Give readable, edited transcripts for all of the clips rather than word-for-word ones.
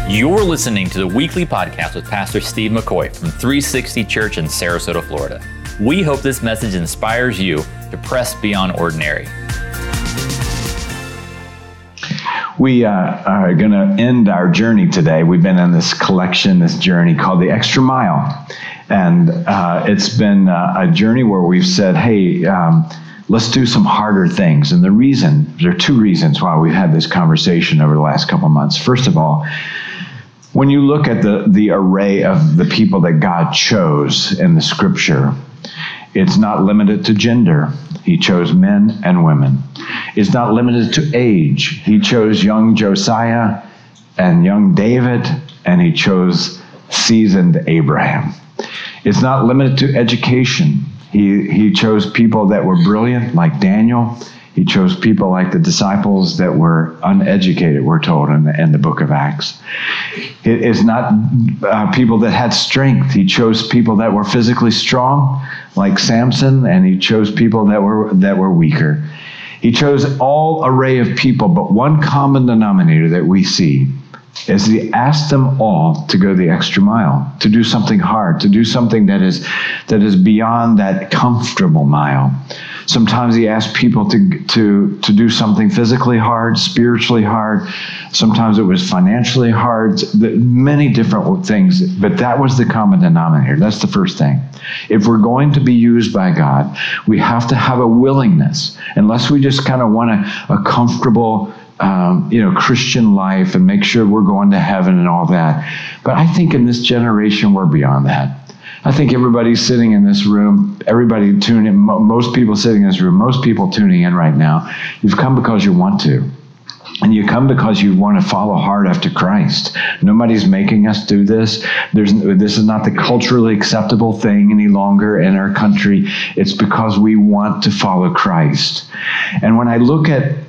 You're listening to the weekly podcast with Pastor Steve McCoy from 360 Church in Sarasota, Florida. We hope this message inspires you to press beyond ordinary. We are going to end our journey today. We've been on this journey called The Extra Mile. And it's been a journey where we've said, hey, let's do some harder things. And there are two reasons why we've had this conversation over the last couple of months. First of all, when you look at the array of the people that God chose in the scripture, it's not limited to gender. He chose men and women. It's not limited to age. He chose young Josiah and young David, and he chose seasoned Abraham. It's not limited to education. He chose people that were brilliant, like Daniel. He chose people like the disciples that were uneducated, we're told in the book of Acts. It is not people that had strength. He chose people that were physically strong, like Samson, and he chose people that were weaker. He chose all array of people, but one common denominator that we see is he asked them all to go the extra mile, to do something hard, to do something that is beyond that comfortable mile. Sometimes he asked people to do something physically hard, spiritually hard. Sometimes it was financially hard, many different things, but that was the common denominator. That's the first thing. If we're going to be used by God, we have to have a willingness, unless we just kind of want a comfortable Christian life and make sure we're going to heaven and all that. But I think in this generation, we're beyond that. I think everybody sitting in this room, everybody tuning in, most people sitting in this room, most people tuning in right now, you've come because you want to. And you come because you want to follow hard after Christ. Nobody's making us do this. This is not the culturally acceptable thing any longer in our country. It's because we want to follow Christ. And when I look at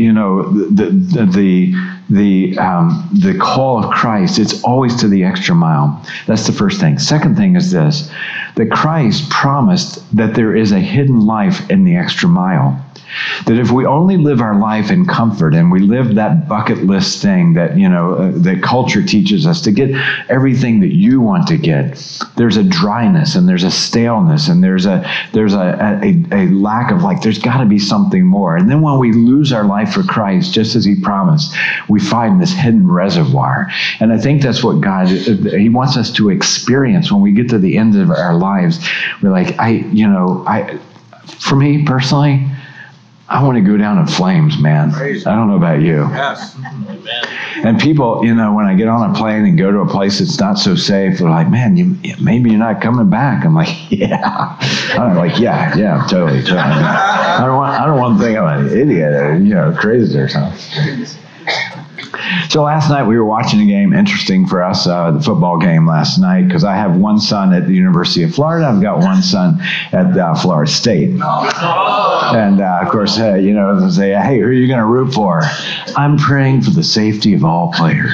the call of Christ, it's always to the extra mile. That's the first thing. Second thing is this: that Christ promised that there is a hidden life in the extra mile. That if we only live our life in comfort and we live that bucket list thing that, that culture teaches us to get everything that you want to get, there's a dryness and there's a staleness and there's a lack of there's got to be something more. And then when we lose our life for Christ, just as he promised, we find this hidden reservoir. And I think that's what God, he wants us to experience when we get to the end of our lives. We're like, for me personally, I want to go down in flames, man. I don't know about you. Yes. And people, when I get on a plane and go to a place that's not so safe, they're like, man, maybe you're not coming back. I'm like, yeah. I'm like, yeah, totally. I don't want to think I'm an idiot or, crazy or something. So last night we were watching a game, interesting for us, the football game last night, because I have one son at the University of Florida. I've got one son at Florida State. And of course, they say, hey, who are you going to root for? I'm praying for the safety of all players.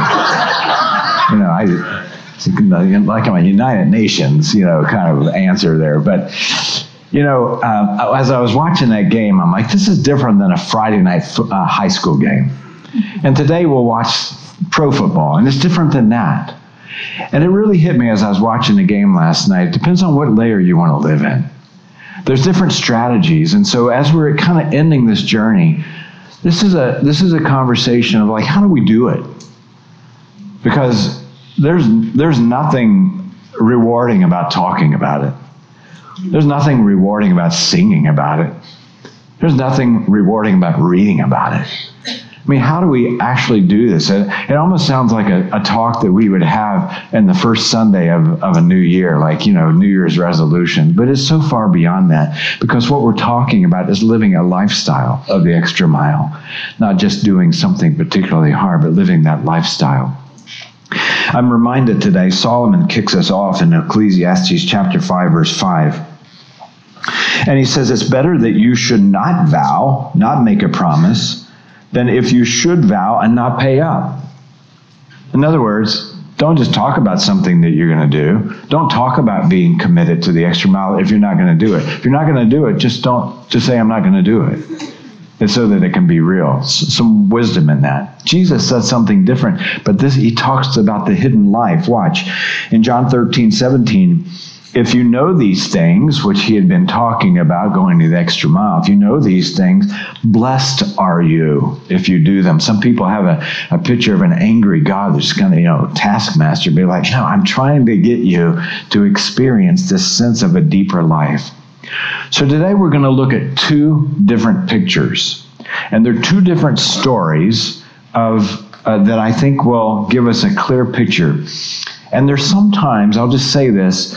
Like I'm a United Nations, kind of answer there. But, as I was watching that game, I'm like, this is different than a Friday night high school game. And today we'll watch pro football, and it's different than that. And it really hit me as I was watching the game last night. It depends on what layer you want to live in. There's different strategies, and so as we're kind of ending this journey, this is a conversation of how do we do it? Because there's nothing rewarding about talking about it. There's nothing rewarding about singing about it. There's nothing rewarding about reading about it. I mean, how do we actually do this? It almost sounds like a talk that we would have in the first Sunday of a new year, New Year's resolution. But it's so far beyond that, because what we're talking about is living a lifestyle of the extra mile, not just doing something particularly hard, but living that lifestyle. I'm reminded today, Solomon kicks us off in Ecclesiastes chapter 5, verse 5. And he says, it's better that you should not vow, not make a promise, than if you should vow and not pay up. In other words, don't just talk about something that you're going to do. Don't talk about being committed to the extra mile if you're not going to do it. If you're not going to do it, just say, I'm not going to do it. It's so that it can be real. Some wisdom in that. Jesus said something different, but he talks about the hidden life. Watch. In John 13:17, if you know these things, which he had been talking about, going the extra mile, if you know these things, blessed are you if you do them. Some people have a picture of an angry God that's kind of, taskmaster. Be like, no, I'm trying to get you to experience this sense of a deeper life. So today we're going to look at two different pictures. And they're two different stories that I think will give us a clear picture. And there's sometimes, I'll just say this,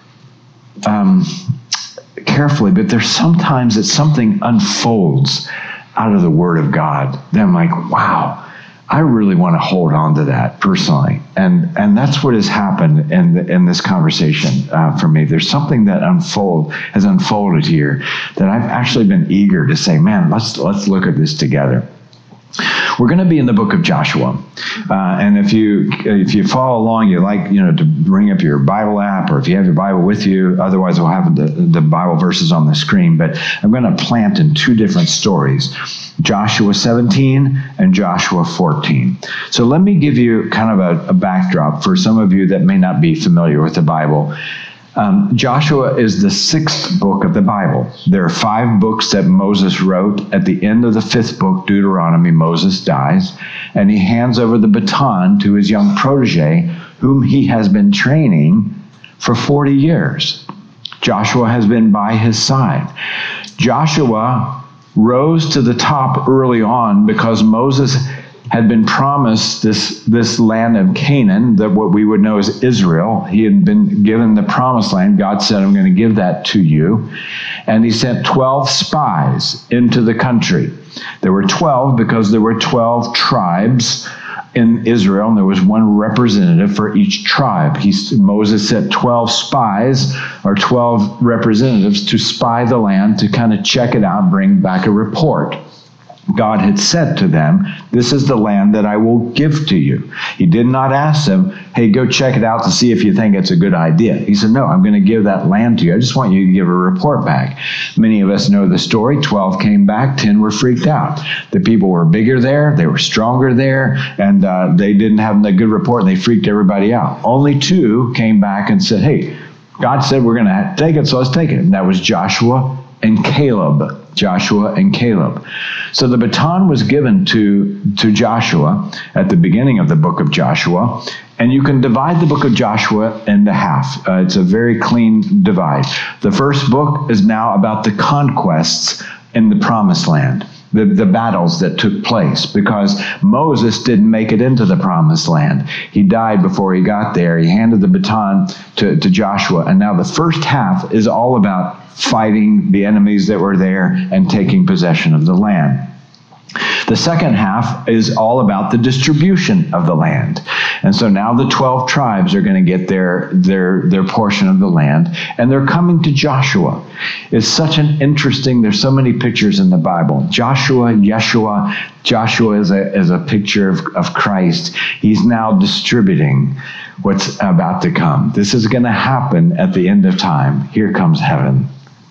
carefully, but there's sometimes that something unfolds out of the Word of God. Then I'm like, wow, I really want to hold on to that personally. And that's what has happened in this conversation for me. There's something that has unfolded here that I've actually been eager to say, man, let's look at this together. We're going to be in the book of Joshua. And if you follow along, you like, to bring up your Bible app, or if you have your Bible with you, otherwise we'll have the Bible verses on the screen. But I'm going to plant in two different stories, Joshua 17 and Joshua 14. So let me give you kind of a backdrop for some of you that may not be familiar with the Bible. Joshua is the 6th book of the Bible. There are 5 books that Moses wrote. At the end of the 5th book, Deuteronomy, Moses dies, and he hands over the baton to his young protege, whom he has been training for 40 years. Joshua has been by his side. Joshua rose to the top early on because Moses had been promised this land of Canaan, that what we would know as Israel. He had been given the promised land. God said, I'm going to give that to you. And he sent 12 spies into the country. There were 12 because there were 12 tribes in Israel, and there was one representative for each tribe. Moses sent 12 spies, or 12 representatives, to spy the land, to kind of check it out and bring back a report. God had said to them, this is the land that I will give to you. He did not ask them, hey, go check it out to see if you think it's a good idea. He said, no, I'm going to give that land to you. I just want you to give a report back. Many of us know the story. 12 came back, 10 were freaked out. The people were bigger there, they were stronger there, and they didn't have a good report, and they freaked everybody out. Only 2 came back and said, hey, God said we're going to take it, so let's take it. And that was Joshua and Caleb. Joshua and Caleb. So the baton was given to Joshua at the beginning of the book of Joshua, and you can divide the book of Joshua into half. It's a very clean divide. The first book is now about the conquests in the promised land, the battles that took place, because Moses didn't make it into the promised land. He died before he got there. He handed the baton to Joshua, and now the first half is all about fighting the enemies that were there and taking possession of the land. The second half is all about the distribution of the land. And so now the 12 tribes are going to get their portion of the land, and they're coming to Joshua. It's such an interesting, there's so many pictures in the Bible. Joshua, Yeshua. Joshua is a picture of Christ. He's now distributing what's about to come. This is going to happen at the end of time. Here comes heaven.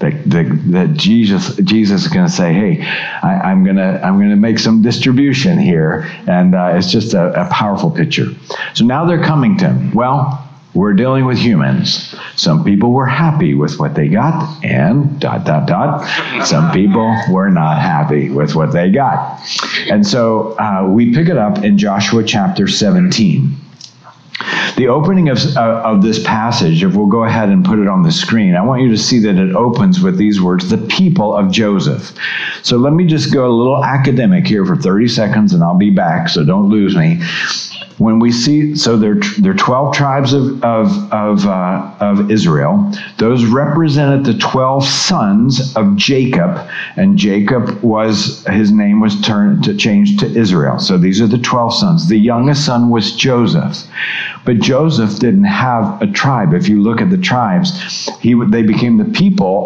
That Jesus is going to say, hey, I'm going to make some distribution here, and it's just a powerful picture. So now they're coming to him. Well, we're dealing with humans. Some people were happy with what they got, and ... Some people were not happy with what they got. And so we pick it up in Joshua chapter 17. The opening of this passage, if we'll go ahead and put it on the screen, I want you to see that it opens with these words, the people of Joseph. So let me just go a little academic here for 30 seconds, and I'll be back, so don't lose me. When we see, so there are 12 tribes of Israel. Those represented the 12 sons of Jacob, and Jacob his name was changed to Israel. So these are the 12 sons. The youngest son was Joseph. But Joseph didn't have a tribe. If you look at the tribes, they became the people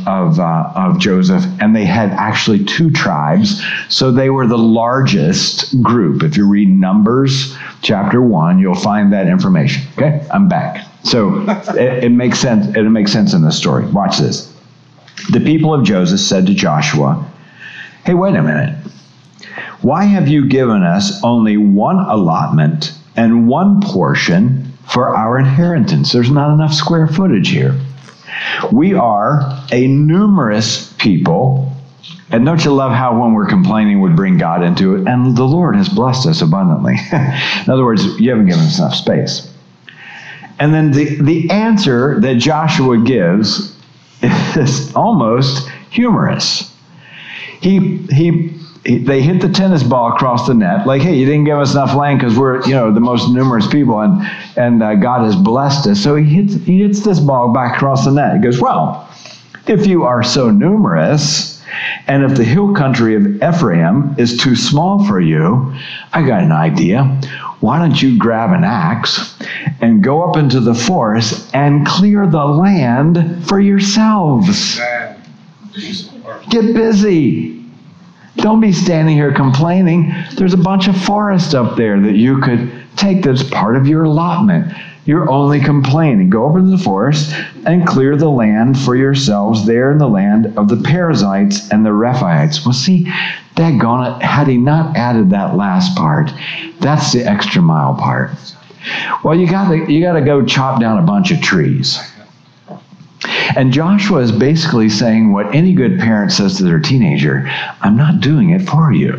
of Joseph, and they had actually 2 tribes. So they were the largest group. If you read Numbers chapter 1, you'll find that information. Okay, I'm back. So it makes sense. It makes sense in this story. Watch this. The people of Joseph said to Joshua, hey, wait a minute. Why have you given us only one allotment and one portion for our inheritance? There's not enough square footage here. We are a numerous people. And don't you love how when we're complaining, we bring God into it? And the Lord has blessed us abundantly. In other words, you haven't given us enough space. And then the answer that Joshua gives is almost humorous. They hit the tennis ball across the net, like, hey, you didn't give us enough land because we're, the most numerous people, and God has blessed us. So he hits this ball back across the net. He goes, well, if you are so numerous, and if the hill country of Ephraim is too small for you, I got an idea. Why don't you grab an axe and go up into the forest and clear the land for yourselves? Get busy. Don't be standing here complaining. There's a bunch of forest up there that you could take that's part of your allotment. You're only complaining. Go over to the forest and clear the land for yourselves there in the land of the Perizzites and the Rephaites. Well, see, daggone it, had he not added that last part, that's the extra mile part. Well, you gotta go chop down a bunch of trees. And Joshua is basically saying what any good parent says to their teenager, I'm not doing it for you.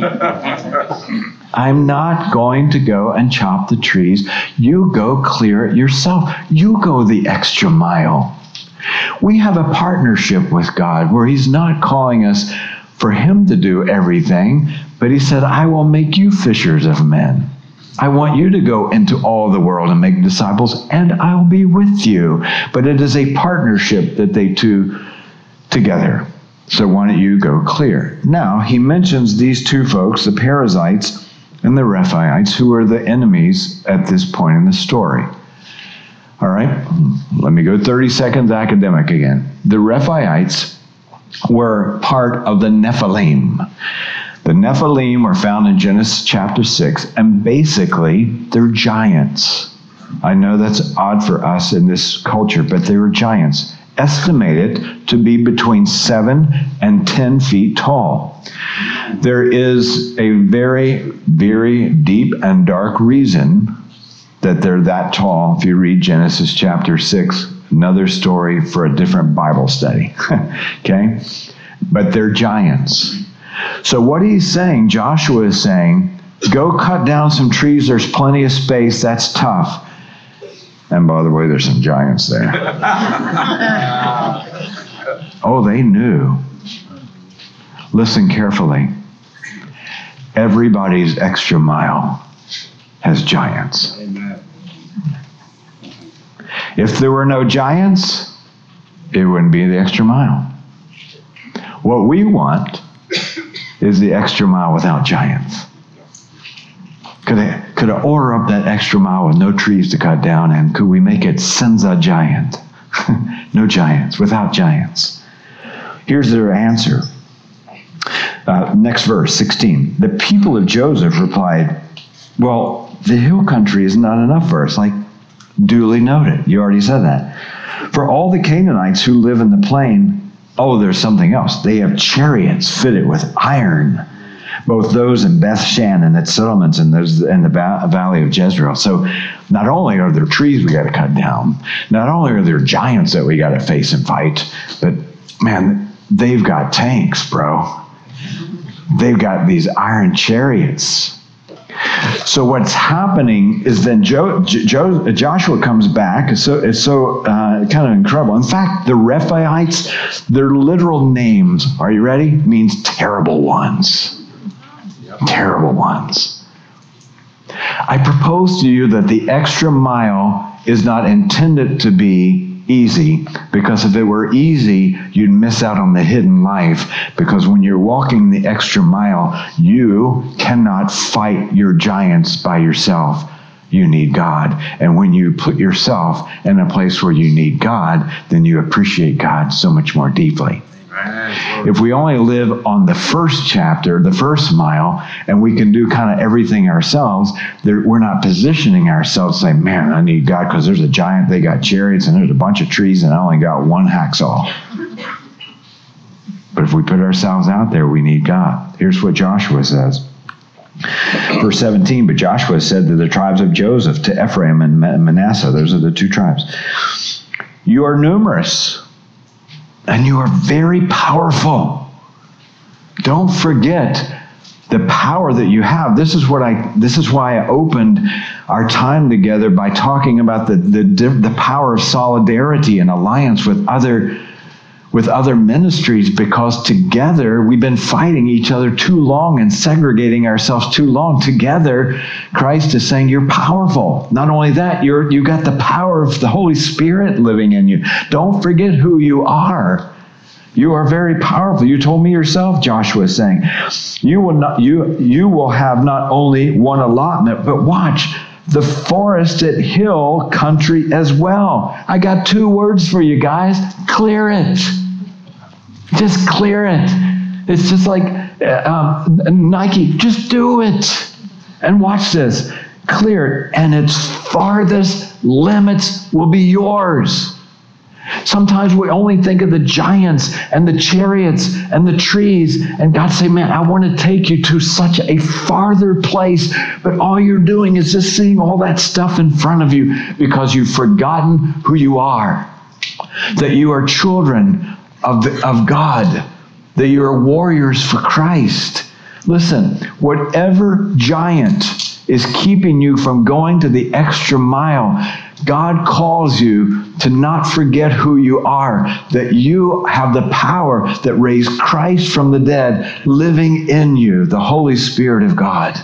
I'm not going to go and chop the trees. You go clear it yourself. You go the extra mile. We have a partnership with God where he's not calling us for him to do everything, but he said, I will make you fishers of men. I want you to go into all the world and make disciples, and I'll be with you. But it is a partnership that they two together. So why don't you go clear? Now, he mentions these two folks, the Perizzites and the Rephaites, who are the enemies at this point in the story. All right, let me go 30 seconds academic again. The Rephaites were part of the Nephilim. The Nephilim were found in Genesis chapter 6, and basically, they're giants. I know that's odd for us in this culture, but they were giants, estimated to be between 7 and 10 feet tall. There is a very, very deep and dark reason that they're that tall. If you read Genesis chapter 6, another story for a different Bible study, okay? But they're giants. So what he's saying, Joshua is saying, go cut down some trees. There's plenty of space. That's tough. And by the way, there's some giants there. Oh, they knew. Listen carefully. Everybody's extra mile has giants. Amen. If there were no giants, it wouldn't be the extra mile. What we want is the extra mile without giants. Could I order up that extra mile with no trees to cut down, and could we make it Senza giant? No giants, without giants. Here's their answer. Next verse, 16. The people of Joseph replied, well, the hill country is not enough for us. Like, duly noted. You already said that. For all the Canaanites who live in the plain, oh, there's something else. They have chariots fitted with iron, both those in Beth-shan and its settlements and those in the valley of Jezreel. So not only are there trees we got to cut down, not only are there giants that we got to face and fight, but man, they've got tanks, bro. They've got these iron chariots. So what's happening is then Joshua comes back. It's so kind of incredible. In fact, the Rephaites, their literal names, are you ready? Means terrible ones. Yep. Terrible ones. I propose to you that the extra mile is not intended to be easy, because if it were easy, you'd miss out on the hidden life, because when you're walking the extra mile, you cannot fight your giants by yourself. You need God. And when you put yourself in a place where you need God, then you appreciate God so much more deeply. If we only live on the first chapter, the first mile, and we can do kind of everything ourselves, we're not positioning ourselves saying, man, I need God because there's a giant, they got chariots, and there's a bunch of trees, and I only got one hacksaw. But But if we put ourselves out there, we need God. Here's what Joshua says. Verse 17, but Joshua said to the tribes of Joseph, to Ephraim and Manasseh, those are the two tribes, you are numerous, and you are very powerful. Don't forget the power that you have. This is why I opened our time together by talking about the power of solidarity and alliance with other ministries, because together we've been fighting each other too long and segregating ourselves too long. Together, Christ is saying you're powerful. Not only that, you got the power of the Holy Spirit living in you. Don't forget who you are. You are very powerful. You told me yourself, Joshua is saying, you will have not only one allotment, but watch, the forested hill country as well. I got 2 words for you guys. Clear it. Just clear it. It's just like Nike. Just do it. And watch this. Clear it. And its farthest limits will be yours. Sometimes we only think of the giants and the chariots and the trees, and God say, man, I want to take you to such a farther place, but all you're doing is just seeing all that stuff in front of you because you've forgotten who you are, that you are children of God, that you are warriors for Christ. Listen, whatever giant is keeping you from going to the extra mile, God calls you to not forget who you are, that you have the power that raised Christ from the dead living in you, the Holy Spirit of God.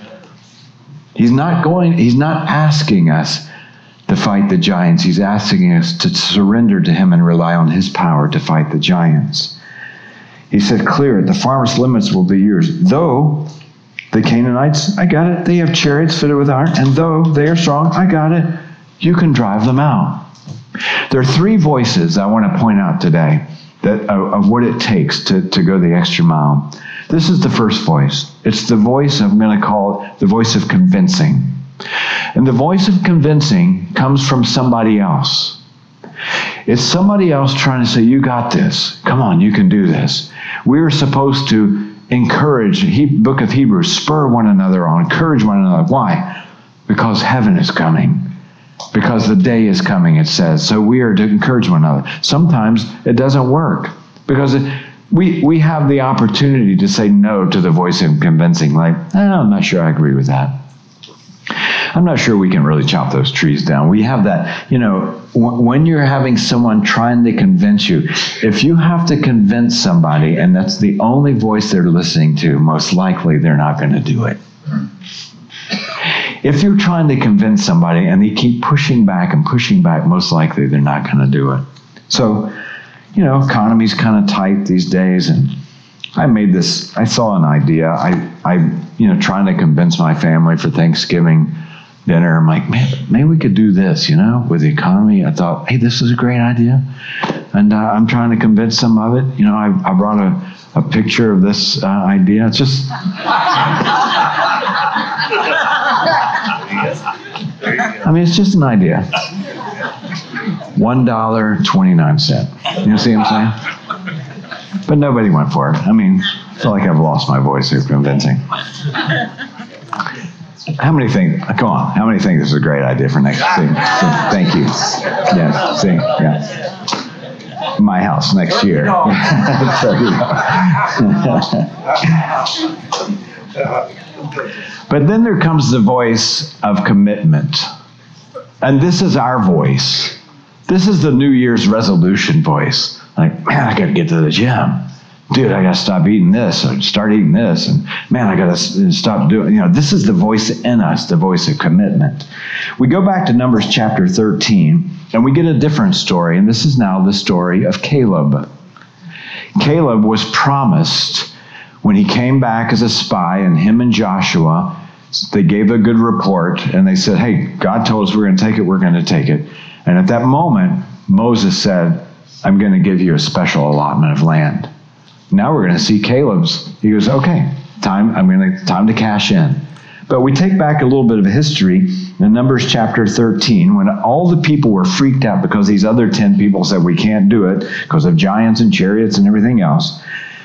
He's not asking us to fight the giants. He's asking us to surrender to him and rely on his power to fight the giants. He said, clear it. The farthest limits will be yours. Though the Canaanites, I got it, they have chariots fitted with iron, and though they are strong, I got it, you can drive them out. There are 3 voices I want to point out today of what it takes to go the extra mile. This is the first voice. It's the voice, I'm going to call it the voice of convincing. And the voice of convincing comes from somebody else. It's somebody else trying to say, you got this. Come on, you can do this. We're supposed to encourage, book of Hebrews, spur one another on, encourage one another. Why? Because heaven is coming. Because the day is coming, it says. So we are to encourage one another. Sometimes it doesn't work because we have the opportunity to say no to the voice of convincing. Like, I'm not sure I agree with that. I'm not sure we can really chop those trees down. We have that, when you're having someone trying to convince you, if you have to convince somebody and that's the only voice they're listening to, most likely they're not going to do it. If you're trying to convince somebody and they keep pushing back, most likely they're not going to do it. So, economy's kind of tight these days, and I saw an idea. I trying to convince my family for Thanksgiving dinner. I'm like, man, maybe we could do this, with the economy. I thought, hey, this is a great idea. And I'm trying to convince some of it. I brought a picture of this idea. It's just... it's just an idea. $1.29. You see what I'm saying? But nobody went for it. I feel like I've lost my voice here convincing. How many think this is a great idea for next year? Thank you. Yes, yeah. My house next year. But then there comes the voice of commitment. And this is our voice. This is the New Year's resolution voice. Like, man, I got to get to the gym. Dude, I got to stop eating this or start eating this. And man, I got to stop doing, this is the voice in us, the voice of commitment. We go back to Numbers chapter 13 and we get a different story. And this is now the story of Caleb. Caleb was promised when he came back as a spy, and him and Joshua, they gave a good report and they said, hey, God told us we're going to take it. And at that moment, Moses said, I'm going to give you a special allotment of land. Now we're going to see Caleb's. He goes, okay, time to cash in. But we take back a little bit of history in Numbers chapter 13, when all the people were freaked out because these other 10 people said we can't do it because of giants and chariots and everything else.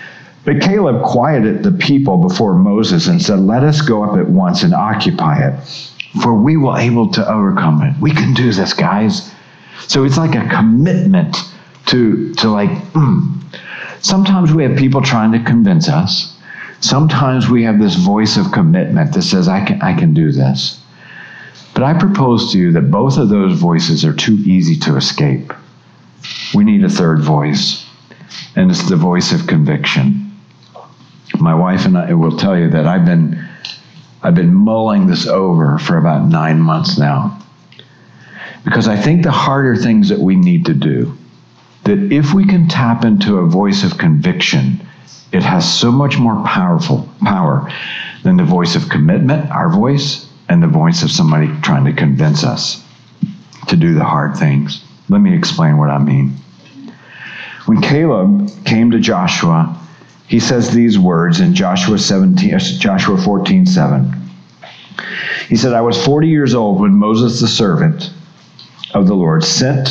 But Caleb quieted the people before Moses and said, let us go up at once and occupy it, for we will be able to overcome it. We can do this, guys. So it's like a commitment to Sometimes we have people trying to convince us. Sometimes we have this voice of commitment that says, I can do this. But I propose to you that both of those voices are too easy to escape. We need a third voice, and it's the voice of conviction. My wife and I will tell you that I've been mulling this over for about 9 months now, because I think the harder things that we need to do, that if we can tap into a voice of conviction, it has so much more power than the voice of commitment, our voice, and the voice of somebody trying to convince us to do the hard things. Let me explain what I mean. When Caleb came to Joshua, he says these words in Joshua 14:7. He said, I was 40 years old when Moses, the servant of the Lord, sent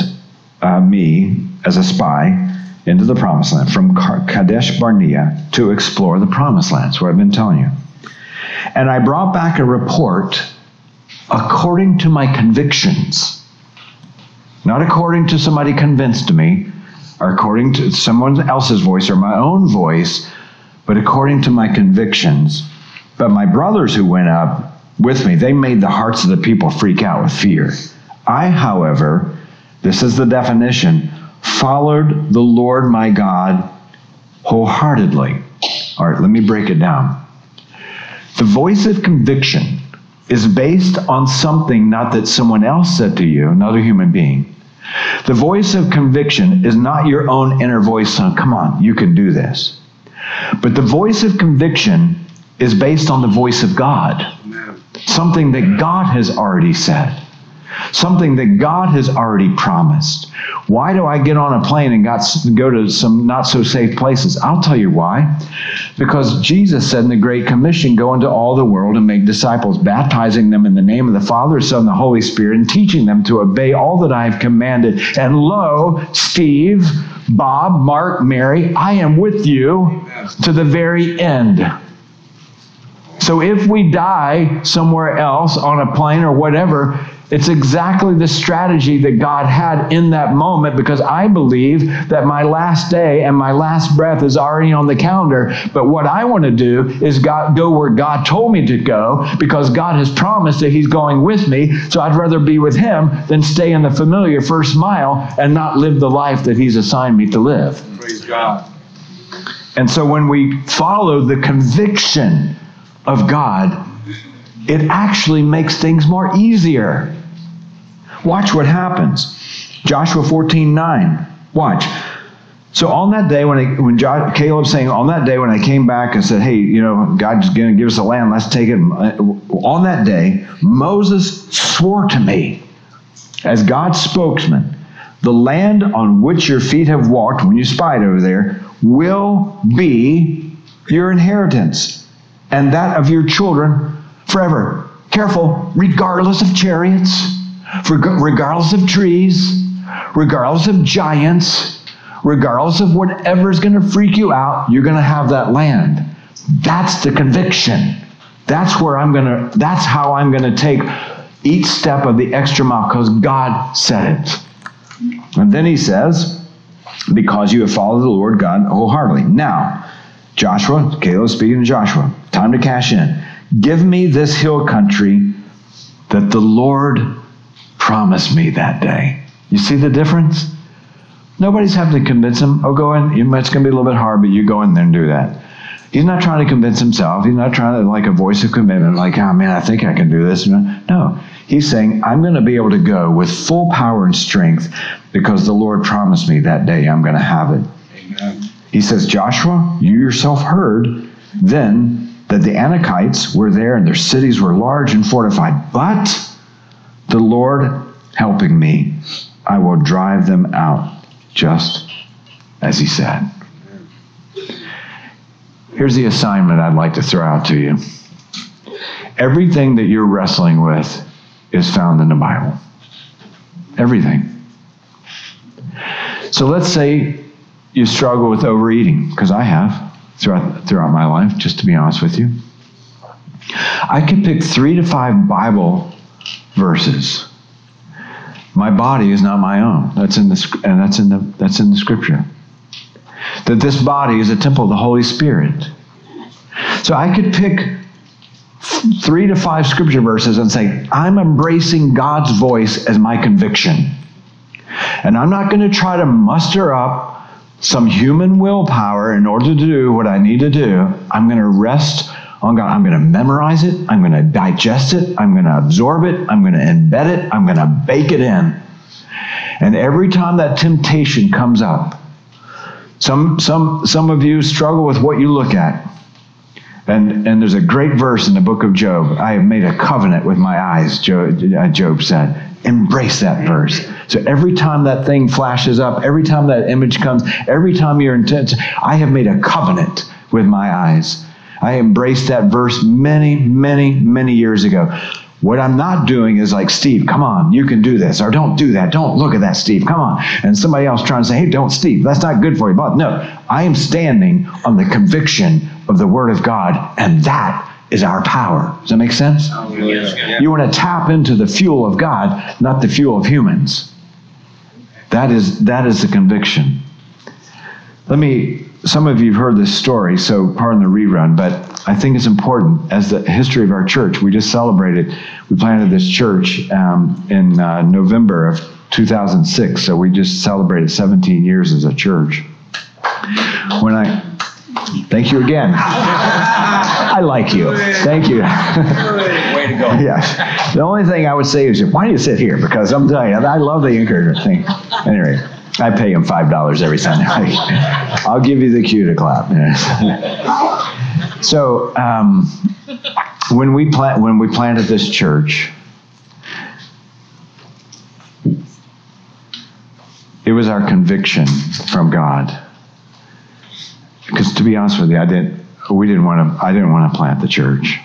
me as a spy into the promised land from Kadesh Barnea to explore the promised land. That's what I've been telling you. And I brought back a report according to my convictions. Not according to somebody convinced me, or according to someone else's voice or my own voice, but according to my convictions. But my brothers who went up with me, they made the hearts of the people freak out with fear. I, however, this is the definition, followed the Lord my God wholeheartedly. All right, let me break it down. The voice of conviction is based on something not that someone else said to you, another human being. The voice of conviction is not your own inner voice saying, come on, you can do this. But the voice of conviction is based on the voice of God. Something that God has already said. Something that God has already promised. Why do I get on a plane and go to some not so safe places? I'll tell you why. Because Jesus said in the Great Commission, go into all the world and make disciples, baptizing them in the name of the Father, Son, and the Holy Spirit, and teaching them to obey all that I have commanded. And lo, Steve, Bob, Mark, Mary, I am with you to the very end. So if we die somewhere else on a plane or whatever, it's exactly the strategy that God had in that moment, because I believe that my last day and my last breath is already on the calendar. But what I want to do is go where God told me to go, because God has promised that He's going with me. So I'd rather be with Him than stay in the familiar first mile and not live the life that He's assigned me to live. Praise God. And so when we follow the conviction of God, it actually makes things more easier. Watch what happens. Joshua 14:9. Watch. So on that day, Caleb's saying, on that day when I came back and said, hey, God's going to give us a land, let's take it. On that day, Moses swore to me, as God's spokesman, the land on which your feet have walked when you spied over there will be your inheritance, and that of your children forever. Careful, regardless of chariots, regardless of trees, regardless of giants, regardless of whatever's going to freak you out, you're going to have that land. That's the conviction. That's how I'm going to take each step of the extra mile, because God said it. And then he says, because you have followed the Lord God wholeheartedly. Now, Joshua, Caleb speaking to Joshua, time to cash in. Give me this hill country that the Lord promised me that day. You see the difference? Nobody's having to convince him, go in, it's going to be a little bit hard, but you go in there and do that. He's not trying to convince himself. He's not trying to, like a voice of commitment, like, oh man, I think I can do this. No, he's saying, I'm going to be able to go with full power and strength because the Lord promised me that day I'm going to have it. Amen. He says, Joshua, you yourself heard then that the Anakites were there and their cities were large and fortified. But the Lord helping me, I will drive them out just as he said. Here's the assignment I'd like to throw out to you. Everything that you're wrestling with is found in the Bible. Everything. So let's say you struggle with overeating, because I have. throughout my life, just to be honest with you. I could pick 3 to 5 Bible verses. My body is not my own. That's in the scripture. That this body is a temple of the Holy Spirit. So I could pick 3 to 5 scripture verses and say, I'm embracing God's voice as my conviction. And I'm not going to try to muster up some human willpower in order to do what I need to do. I'm going to rest on God. I'm going to memorize it. I'm going to digest it. I'm going to absorb it. I'm going to embed it. I'm going to bake it in. And every time that temptation comes up, some of you struggle with what you look at. And there's a great verse in the book of Job. I have made a covenant with my eyes, Job said. Embrace that verse. So every time that thing flashes up, every time that image comes, every time you're intense, I have made a covenant with my eyes. I embraced that verse many, many, many years ago. What I'm not doing is like, Steve, come on, you can do this. Or don't do that. Don't look at that, Steve. Come on. And somebody else trying to say, hey, don't, Steve. That's not good for you. But no, I am standing on the conviction of the Word of God, and that is our power. Does that make sense? Yes. You want to tap into the fuel of God, not the fuel of humans. That is the conviction. Some of you have heard this story, so pardon the rerun, but I think it's important. As the history of our church, we planted this church in November of 2006, so we just celebrated 17 years as a church. Thank you again. I like you. Thank you. Way to go. Yeah. The only thing I would say is, why do you sit here? Because I'm telling you, I love the encouragement thing. Anyway, I pay him $5 every Sunday. I'll give you the cue to clap. So when we planted this church, it was our conviction from God. Because to be honest with you, I didn't want to plant the church.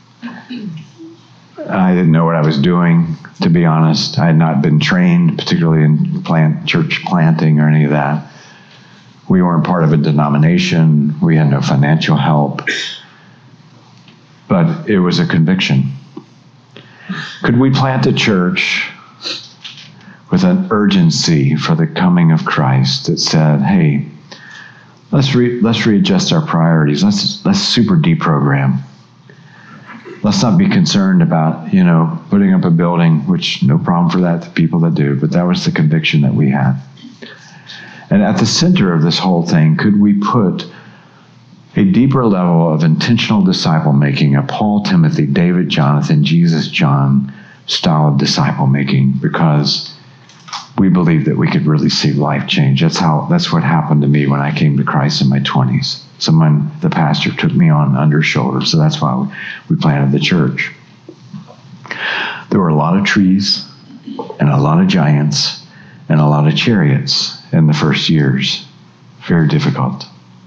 I didn't know what I was doing, to be honest. I had not been trained, particularly in church planting or any of that. We weren't part of a denomination. We had no financial help. But it was a conviction. Could we plant a church with an urgency for the coming of Christ that said, hey, let's readjust our priorities. Let's super deprogram. Let's not be concerned about, putting up a building, which no problem for that, the people that do, but that was the conviction that we had. And at the center of this whole thing, could we put a deeper level of intentional disciple making, a Paul, Timothy, David, Jonathan, Jesus, John style of disciple making, because we believed that we could really see life change. That's what happened to me when I came to Christ in my 20s. The pastor took me on under shoulder, so that's why we planted the church. There were a lot of trees and a lot of giants and a lot of chariots in the first years. Very difficult.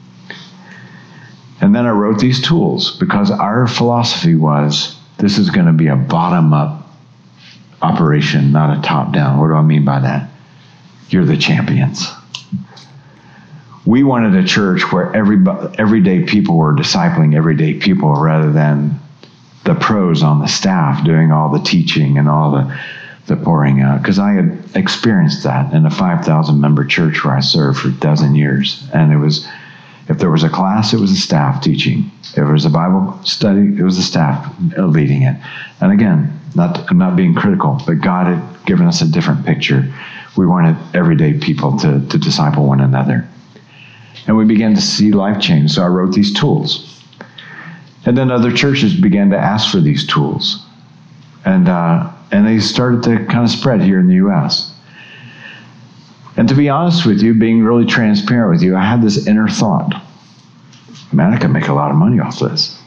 And then I wrote these tools because our philosophy was this is going to be a bottom-up operation, not a top-down. What do I mean by that? You're the champions. We wanted a church where everyday people were discipling everyday people rather than the pros on the staff doing all the teaching and all the pouring out. Because I had experienced that in a 5,000-member church where I served for a dozen years. And it was, if there was a class, it was the staff teaching. If there was a Bible study, it was the staff leading it. And again, I'm not being critical, but God had given us a different picture. We wanted everyday people to disciple one another. And we began to see life change, so I wrote these tools. And then other churches began to ask for these tools. And they started to kind of spread here in the U.S. And to be honest with you, being really transparent with you, I had this inner thought. Man, I could make a lot of money off this.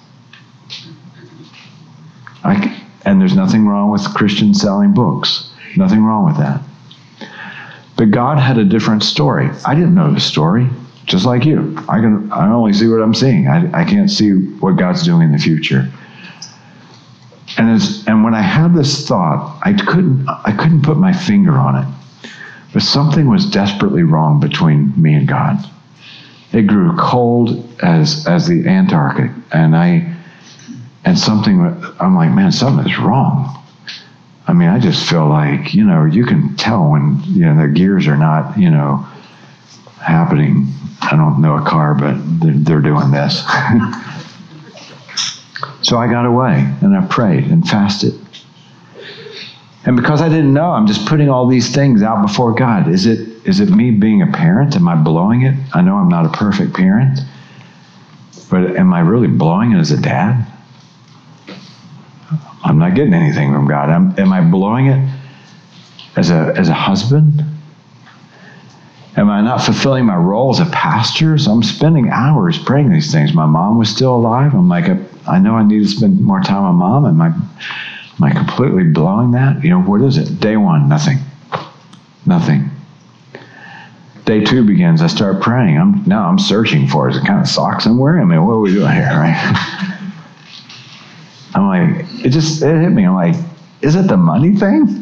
And there's nothing wrong with Christians selling books. Nothing wrong with that. But God had a different story. I didn't know the story. Just like you. I only see what I'm seeing. I can't see what God's doing in the future. And when I had this thought, I couldn't put my finger on it. But something was desperately wrong between me and God. It grew cold as the Antarctic, and I'm like, man, something is wrong. I mean, I just feel like, you can tell when, their gears are not, happening. I don't know a car, but they're doing this. So I got away, and I prayed and fasted. And because I didn't know, I'm just putting all these things out before God. Is it me being a parent? Am I blowing it? I know I'm not a perfect parent, but am I really blowing it as a dad? I'm not getting anything from God. Am I blowing it as a husband? Am I not fulfilling my role as a pastor? So I'm spending hours praying these things. My mom was still alive. I'm like, I know I need to spend more time with Mom. Am I completely blowing that? What is it? Day 1, nothing. Nothing. Day 2 begins. I start praying. I'm searching for it. Is it kind of socks I'm wearing? What are we doing here, right? I'm like, it hit me. I'm like, is it the money thing?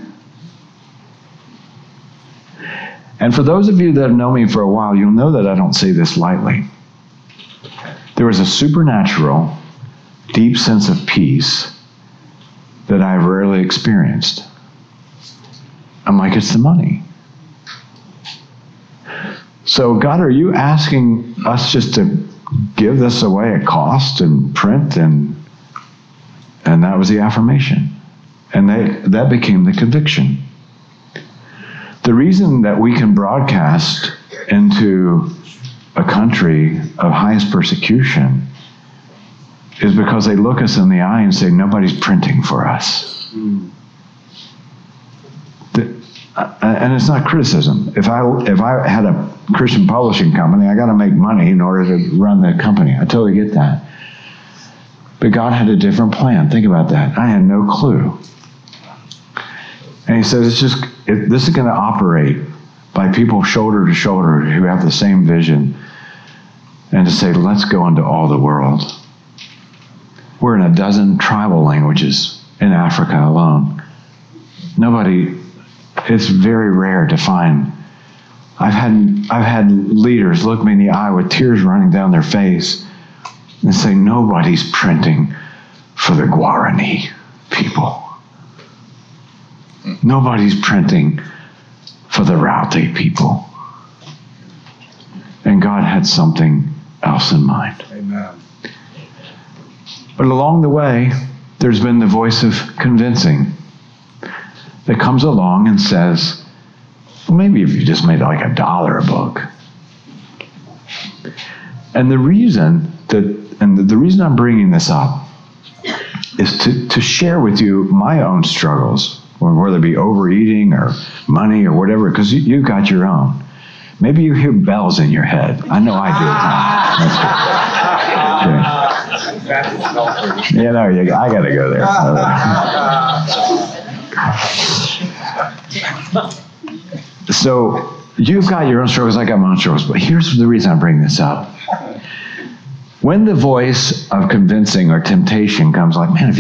And for those of you that have known me for a while, you'll know that I don't say this lightly. There was a supernatural, deep sense of peace that I've rarely experienced. I'm like, it's the money. So God, are you asking us just to give this away at cost and print? And that was the affirmation. And that became the conviction. The reason that we can broadcast into a country of highest persecution is because they look us in the eye and say, nobody's printing for us. And it's not criticism. If I had a Christian publishing company, I got to make money in order to run the company. I totally get that. But God had a different plan. Think about that. I had no clue. And he says, this is going to operate by people shoulder to shoulder who have the same vision, and to say, let's go into all the world. We're in 12 tribal languages in Africa alone. It's very rare to find. I've had leaders look me in the eye with tears running down their face and say, nobody's printing for the Guarani people. Nobody's printing for the Raute people. And God had something else in mind. Amen. But along the way, there's been the voice of convincing that comes along and says, well, maybe if you just made like $1 a book. And the reason I'm bringing this up is to share with you my own struggles, whether it be overeating or money or whatever, because you got your own. Maybe you hear bells in your head. I know I do. That's good. Okay. I got to go there. So you've got your own struggles, I got my own struggles, but here's the reason I bring this up. When the voice of convincing or temptation comes, like, man,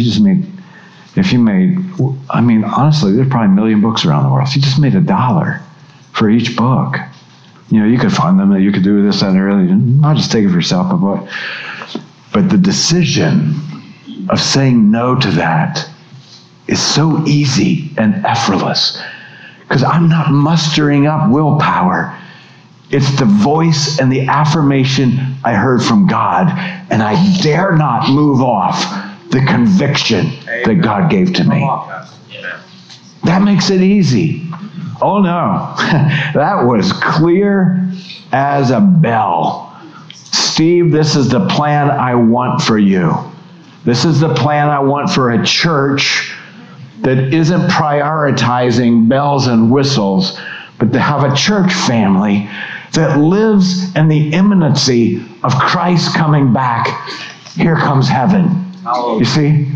honestly, there's probably 1 million books around the world. If you just made $1 for each book, you could fund them, you could do this, that, and I'll just take it for yourself. But the decision of saying no to that is so easy and effortless, because I'm not mustering up willpower. It's the voice and the affirmation I heard from God, and I dare not move off the conviction that God gave to me. That makes it easy. Oh no, that was clear as a bell. Steve, this is the plan I want for you. This is the plan I want for a church that isn't prioritizing bells and whistles, but to have a church family that lives in the imminency of Christ coming back. Here comes heaven. You see?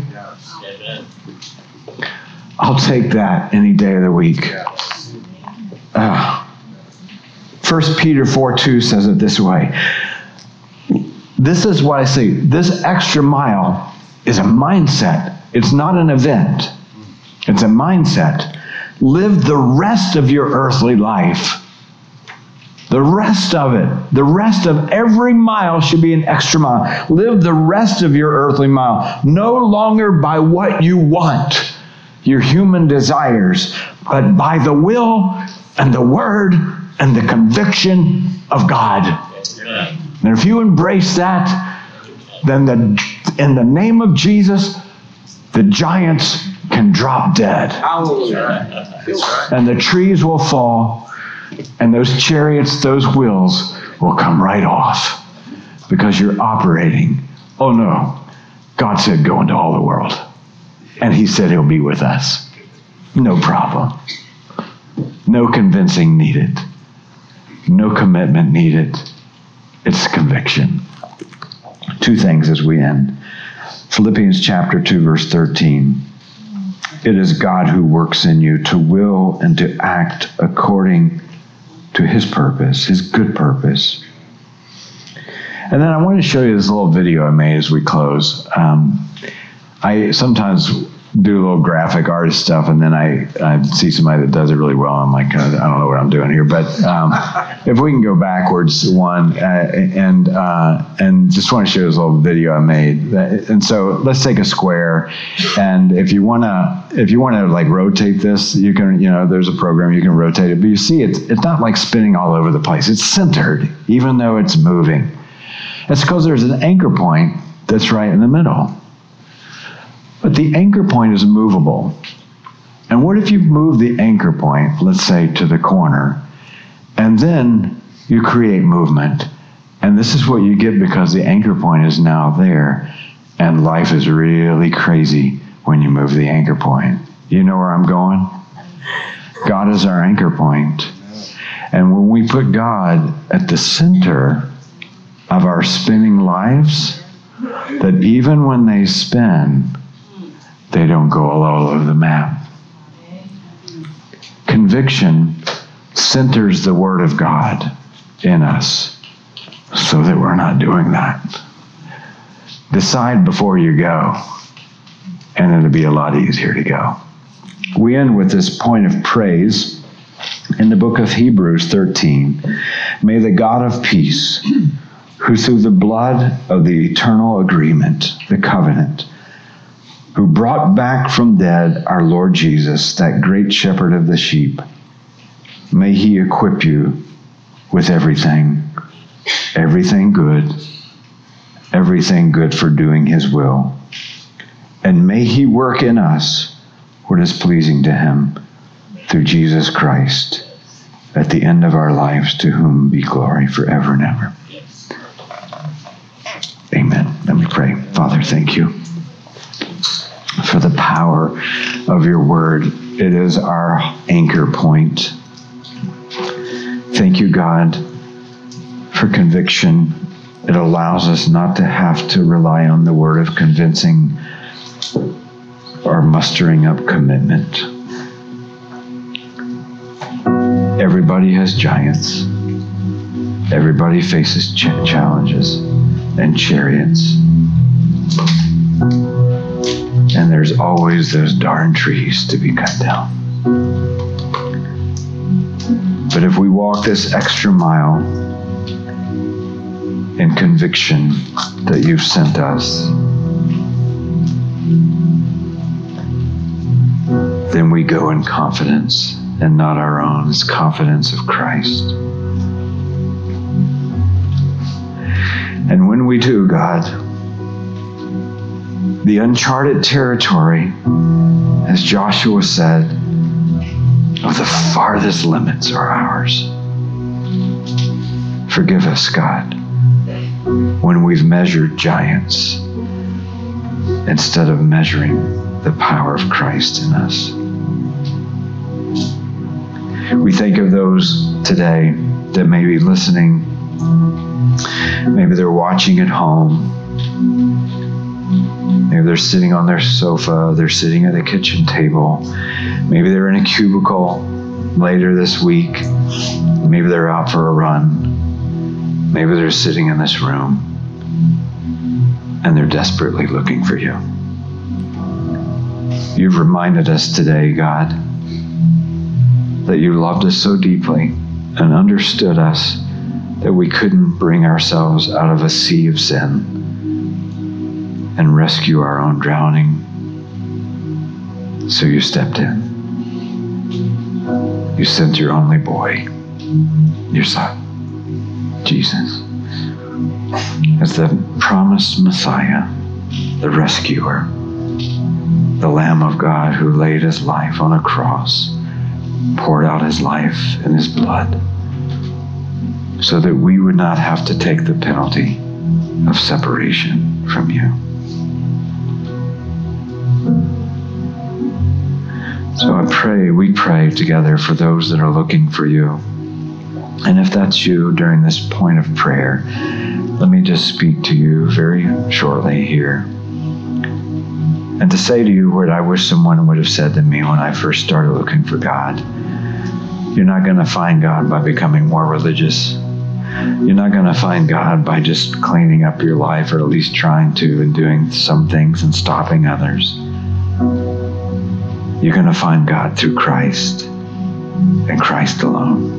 I'll take that any day of the week. 1 Peter 4:2 says it this way. This is what I say. This extra mile is a mindset. It's not an event. It's a mindset. Live the rest of your earthly life The rest of it, the rest of every mile should be an extra mile. Live the rest of your earthly mile, no longer by what you want, your human desires, but by the will and the word and the conviction of God. And if you embrace that, then in the name of Jesus, the giants can drop dead. And the trees will fall, and those chariots, those wheels will come right off because you're operating. Oh no, God said go into all the world. And he said he'll be with us. No problem. No convincing needed. No commitment needed. It's conviction. Two things as we end. Philippians chapter 2, verse 13. It is God who works in you to will and to act according to his purpose, his good purpose. And then I want to show you this little video I made as we close. I sometimes do a little graphic artist stuff, and then I see somebody that does it really well. I'm like, I don't know what I'm doing here. But if we can go backwards one, and just want to show this little video I made. And so let's take a square, and if you want to like rotate this, you can, there's a program you can rotate it. But you see, it's not like spinning all over the place. It's centered, even though it's moving. It's because there's an anchor point that's right in the middle. But the anchor point is movable. And what if you move the anchor point, let's say, to the corner, and then you create movement? And this is what you get because the anchor point is now there, and life is really crazy when you move the anchor point. You know where I'm going? God is our anchor point. And when we put God at the center of our spinning lives, that even when they spin, they don't go all over the map. Conviction centers the Word of God in us so that we're not doing that. Decide before you go, and it'll be a lot easier to go. We end with this point of praise in the book of Hebrews 13. May the God of peace, who through the blood of the eternal agreement, the covenant, who brought back from dead our Lord Jesus, that great shepherd of the sheep, may he equip you with everything good for doing his will. And may he work in us what is pleasing to him through Jesus Christ at the end of our lives, to whom be glory forever and ever. Amen. Let me pray. Father, thank you for the power of your word. It is our anchor point. Thank you, God, for conviction. It allows us not to have to rely on the word of convincing or mustering up commitment. Everybody has giants. Everybody faces challenges and chariots. And there's always those darn trees to be cut down. But if we walk this extra mile in conviction that you've sent us, then we go in confidence, and not our own. It's confidence of Christ. And when we do, God, the uncharted territory, as Joshua said, of the farthest limits are ours. Forgive us, God, when we've measured giants instead of measuring the power of Christ in us. We think of those today that may be listening. Maybe they're watching at home. Maybe they're sitting on their sofa. They're sitting at the kitchen table. Maybe they're in a cubicle later this week. Maybe they're out for a run. Maybe they're sitting in this room and they're desperately looking for you. You've reminded us today, God, that you loved us so deeply and understood us that we couldn't bring ourselves out of a sea of sin and rescue our own drowning. So you stepped in. You sent your only boy, your son, Jesus, as the promised Messiah, the rescuer, the Lamb of God who laid his life on a cross, poured out his life and his blood, so that we would not have to take the penalty of separation from you. So we pray together for those that are looking for you. And if that's you during this point of prayer, let me just speak to you very shortly here. And to say to you what I wish someone would have said to me when I first started looking for God. You're not going to find God by becoming more religious. You're not going to find God by just cleaning up your life, or at least trying to, and doing some things and stopping others. You're going to find God through Christ and Christ alone.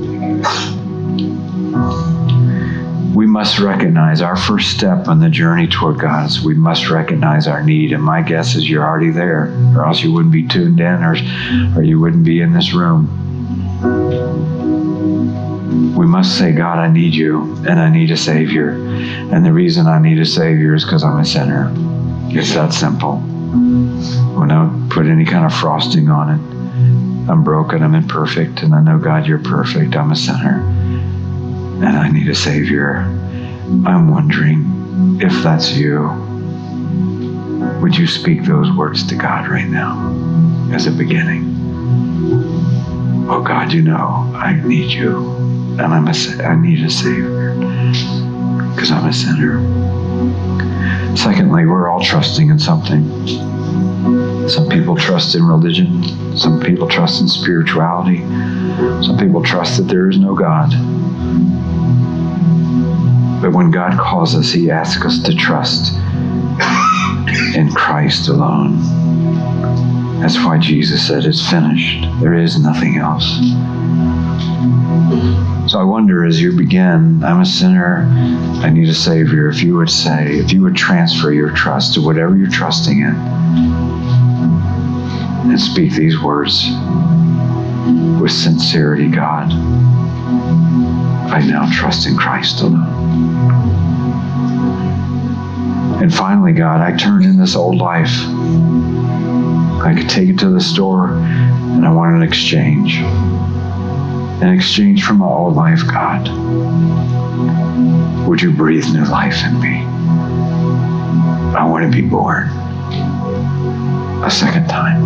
We must recognize our first step on the journey toward God is we must recognize our need. And my guess is you're already there, or else you wouldn't be tuned in, or you wouldn't be in this room. We must say, God, I need you, and I need a Savior. And the reason I need a Savior is because I'm a sinner. It's that simple. We don't put any kind of frosting on it. I'm broken, I'm imperfect, and I know, God, you're perfect. I'm a sinner, and I need a Savior. I'm wondering if that's you. Would you speak those words to God right now as a beginning? Oh, God, you know I need you, and I need a Savior because I'm a sinner. Secondly, we're all trusting in something. Some people trust in religion. Some people trust in spirituality. Some people trust that there is no God. But when God calls us, he asks us to trust in Christ alone. That's why Jesus said, it's finished. There is nothing else. So I wonder, as you begin, I'm a sinner, I need a Savior, if you would transfer your trust to whatever you're trusting in, and speak these words with sincerity. God, I now trust in Christ alone. And finally, God, I turn in this old life. I could take it to the store, and I want an exchange. An exchange for my old life, God. Would you breathe new life in me? I want to be born a second time.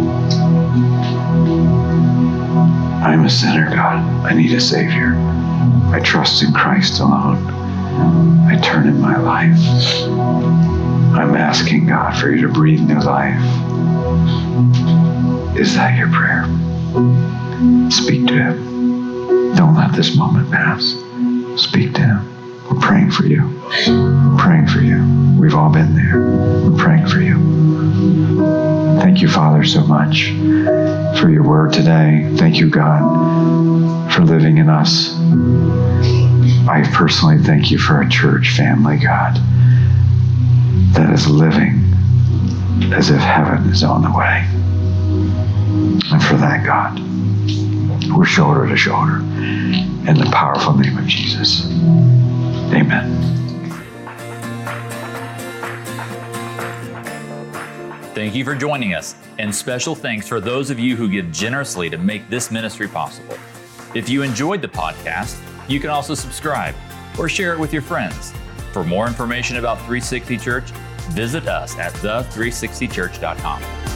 I'm a sinner, God. I need a Savior. I trust in Christ alone. I turn in my life. I'm asking, God, for you to breathe new life. Is that your prayer? Speak to him. Don't let this moment pass. Speak to him. We're praying for you. We're praying for you. We've all been there. We're praying for you. Thank you, Father, so much for your word today. Thank you, God, for living in us. I personally thank you for a church family, God, that is living as if heaven is on the way. And for that, God, we're shoulder to shoulder in the powerful name of Jesus. Amen. Thank you for joining us, and special thanks for those of you who give generously to make this ministry possible. If you enjoyed the podcast, you can also subscribe or share it with your friends. For more information about 360 Church, visit us at the360church.com.